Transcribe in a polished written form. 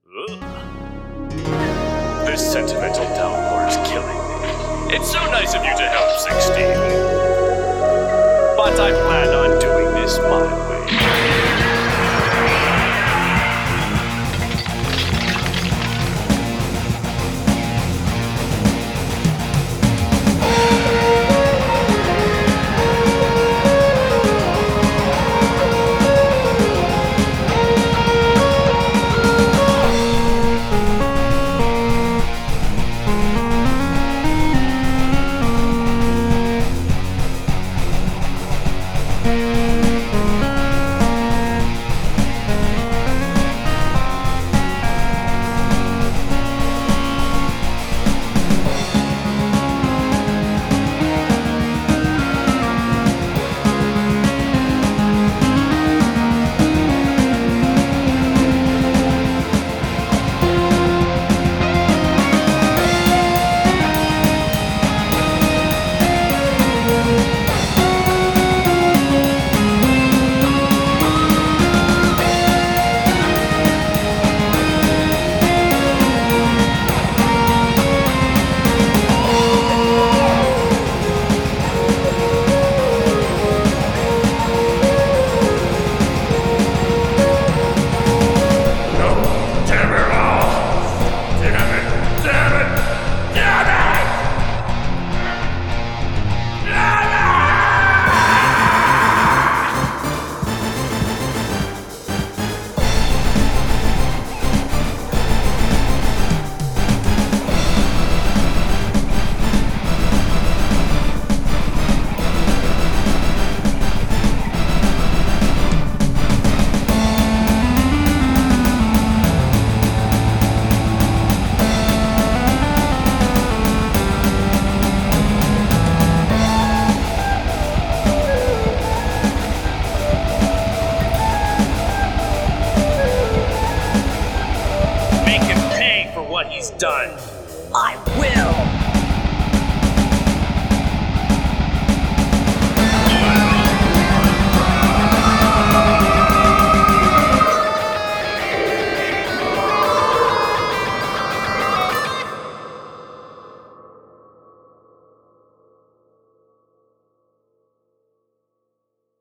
This sentimental downpour is killing me. It's so nice of you to help, 16. But I plan on doing this my way. Make him pay for what he's done. I